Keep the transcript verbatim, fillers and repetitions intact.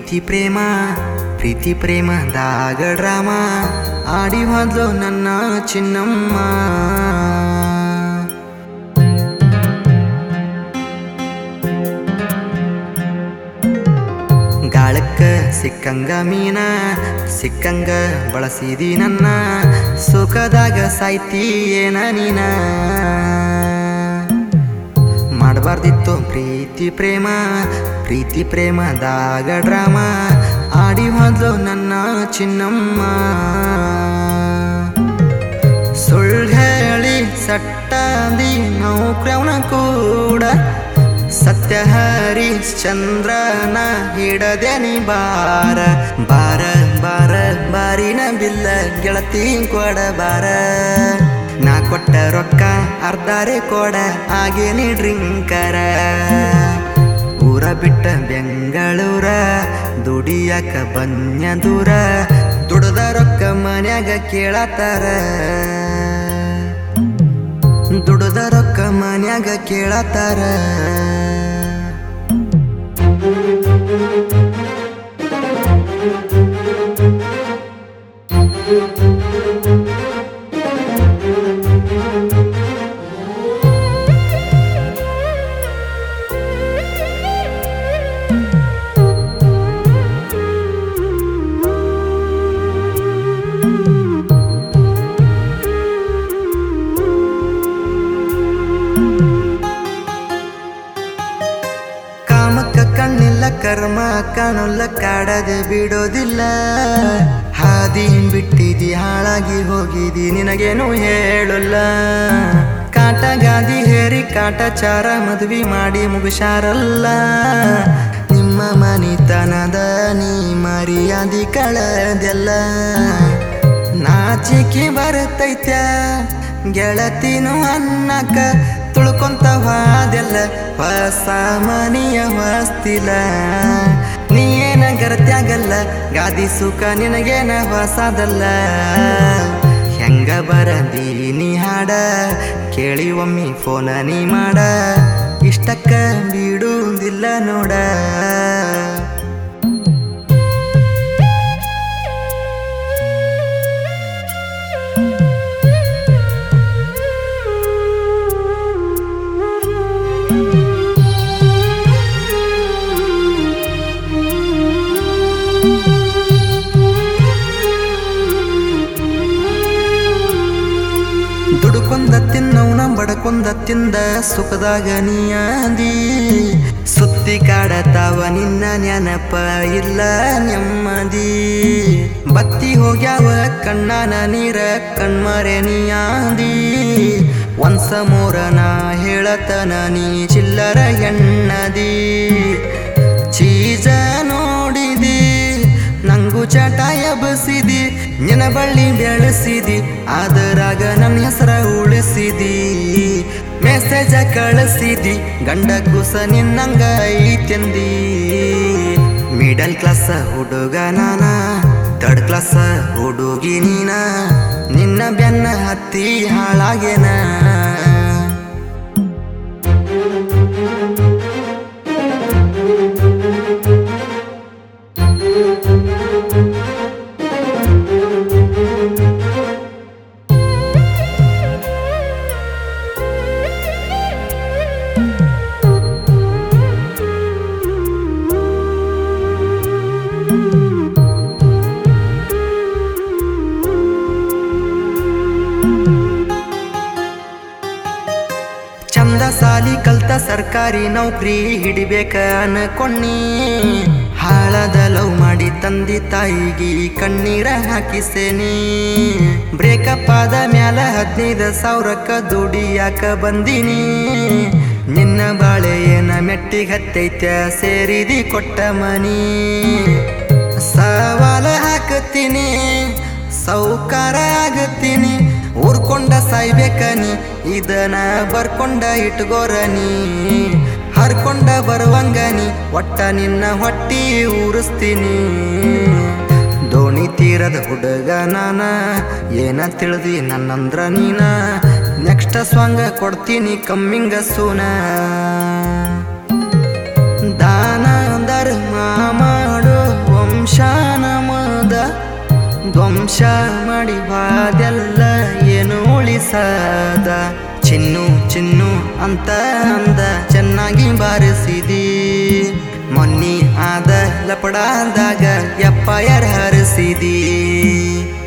ಪ್ರೀತಿ ಪ್ರೇಮ ಪ್ರೀತಿ ಪ್ರೇಮದಾಗ drama ಆಡಿ ಹೋದ್ಲು ನನ್ನ ಚಿನ್ನಮ್ಮ. ಗಾಳಕ್ಕ ಸಿಕ್ಕಂಗ ಮೀನ ಸಿಕ್ಕಂಗ ಬಳಸಿದಿ ನನ್ನ ಸುಖದಾಗ ಸಾಯ್ತಿ ಏನ ನೀನ. ಮಾಡಬಾರ್ದಿತ್ತು ಪ್ರೀತಿ ಪ್ರೇಮ ಪ್ರೀತಿ ಪ್ರೇಮದಾಗ ಡ್ರಾಮ ಆಡಿ ಹೋದ್ಲು ನನ್ನ ಚಿನ್ನಮ್ಮ. ಸುಳ್ಳು ಹೇಳಿ ಸಟ್ಟಾದಿ ನೌಕ್ರವನ ಕೂಡ ಸತ್ಯ ಹರಿಶ್ಚಂದ್ರನ ಹಿಡದೇನಿ ಬಾರ ಬಾರ ಬಾರ ಬಾರಿನ ಬಿಲ್ಲ ಗೆಳತಿ ಕೊಡ ಬಾರ. ನಾ ಕೊಟ್ಟ ರೊಕ್ಕ ಅರ್ಧಾರೆ ಕೊಡ ಆಗೇನಿ ಡ್ರಿಂಕರ. ಊರ ಬಿಟ್ಟ ಬೆಂಗಳೂರ ದುಡಿಯಾಕ ಬನ್ಯ ದೂರ ದುಡ್ದ ರೊಕ್ಕ ಮನ್ಯಾಗ ಕೇಳತಾರ. ದುಡ್ದ ರೊಕ್ಕ ಮನ್ಯಾಗ ಕೇಳತಾರ. ಕಾಮಕ್ಕ ಕಣ್ಣಿಲ್ಲ ಕರ್ಮ ಕಾಣುಲ್ಲ ಕಾಡದೆ ಬಿಡೋದಿಲ್ಲ. ಹಾದಿ ಬಿಟ್ಟಿದಿ ಹಾಳಾಗಿ ಹೋಗಿದಿ ನಿನಗೇನು ಹೇಳಲ್ಲ. ಕಾಟ ಗಾದಿ ಹೇರಿ ಕಾಟ ಚಾರ ಮದ್ವಿ ಮಾಡಿ ಮುಗಿಸಾರಲ್ಲ. ನಿಮ್ಮ ಮನಿತನದ ನೀ ಮರ್ಯಾದಿ ಕಳದೆಲ್ಲ. ನಾಚಿಕೆ ಬರ್ತೈತ್ಯ ಗೆಳತಿನು ಅನ್ನಕ ತುಳ್ಕೊಂತ ಹೋದೆಲ್ಲ ಹೊಸ ಮನಿಯ ಹೊಸ್ತಿಲ್ಲ. ನೀ ಏನ ಗರತ್ಯಾಗಲ್ಲ ಗಾದಿ ಸುಖ ನಿನಗೇನ ಹೊಸದಲ್ಲ. ಹೆಂಗ ಬರದೀನಿ ಹಾಡ ಕೇಳಿ ಒಮ್ಮಿ ಫೋನ ನೀ ಮಾಡ ಇಷ್ಟಕ್ಕ ಬಿಡುವುದಿಲ್ಲ ನೋಡ. ದುಡುಕೊಂದ ತಿನ್ನವನ ಬಡಕೊಂದ ತಿಂದ ಸುಖದಾಗ ನೀಯಾದಿ. ಸುತ್ತಿ ಕಾಡತಾವ ನಿನ್ನ ನೆನಪ ಇಲ್ಲ ನೆಮ್ಮದಿ. ಬತ್ತಿ ಹೋಗ್ಯಾವ ಕಣ್ಣಾನ ನೀರ ಕಣ್ಮರೆ ನೀಯಾದಿ. ಒಂದ್ಸ ಮೂರನ ಹೇಳತನ ನೀ ಚಿಲ್ಲರ ಎಣ್ಣದಿ. ಚೀಜ ನೋಡಿದಿ ನಂಗು ಚಟ ಎಬಸಿದಿ ನಿನ ಬಳ್ಳಿ ಬೆಳೆಸಿದಿ ಅದರಾಗ ನನ್ನ ಹೆಸರ ಉಳಿಸಿದಿ. ಮೆಸೇಜ ಕಳಿಸಿದಿ ಗಂಡ ಕುಸ ನಿನ್ನಂಗ ಐತೆಂದಿ. ಮಿಡಲ್ ಕ್ಲಾಸ್ ಹುಡುಗ ನಾನ ಥರ್ಡ್ ಕ್ಲಾಸ್ ಹುಡುಗಿ ನೀನ ನಿನ್ನ ಬೆನ್ನ ಹತ್ತಿ ಹಾಳಾಗೇನ. ಚಂದ ಸಾಲಿ ಕಲ್ತ ಸರ್ಕಾರಿ ನೌಕರಿ ಹಿಡಿಬೇಕ ಅನ್ಕೊಂಡಿ. ಹಾಳದ ಲವ್ ಮಾಡಿ ತಂದಿ ತಾಯಿಗಿ ಕಣ್ಣೀರ ಹಾಕಿಸೇನಿ. ಬ್ರೇಕಪ್ ಆದ ಮ್ಯಾಲ ಹದಿನೈದು ಸಾವಿರಕ್ಕ ದುಡಿಯಾಕ ಬಂದಿನಿ. ನಿನ್ನ ಬಾಳೆ ಏನ ಮೆಟ್ಟಿಗೆ ಹತ್ತೈತ್ಯ ಸೇರಿದಿ ಕೊಟ್ಟ ಮನಿ. ಸವಾಲ ಹಾಕತ್ತೀನಿ ಸೌಕಾರ ಆಗತ್ತೀನಿ. ಊರ್ಕೊಂಡ ಸಾಯ್ಬೇಕನಿ ಇದನ ಬರ್ಕೊಂಡ ಇಟ್ಗೋರನಿ. ಹರ್ಕೊಂಡ ಬರುವಂಗನಿ ಒಟ್ಟ ನಿನ್ನ ಹೊಟ್ಟಿ ಊರಿಸ್ತೀನಿ. ದೋಣಿ ತೀರದ ಹುಡುಗ ನಾನ ಏನ ತಿಳಿದಿ ನನ್ನಂದ್ರ ನೀನ. ನೆಕ್ಸ್ಟ್ ಸ್ವಾಂಗ ಕೊಡ್ತೀನಿ ಕಮ್ಮಿಂಗ ಸೂನ. ದಾನ ಧರ್ಮ ಮಾಡು ವಂಶಾನ ಮದ ಧ್ವಂಸ ಮಾಡಿ ಬಾದೆಲ್ಲ ಏನು ಉಳಿಸದ ಚಿನ್ನು ಚಿನ್ನು ಅಂತ ಅಂದ ಚೆನ್ನಾಗಿ ಬಾರಿಸಿದಿ ಮೊನ್ನಿ ಆದ ಲಪಡಾದಾಗ ಎಪ್ಪ ಯಾರು ಹರಿಸಿದಿ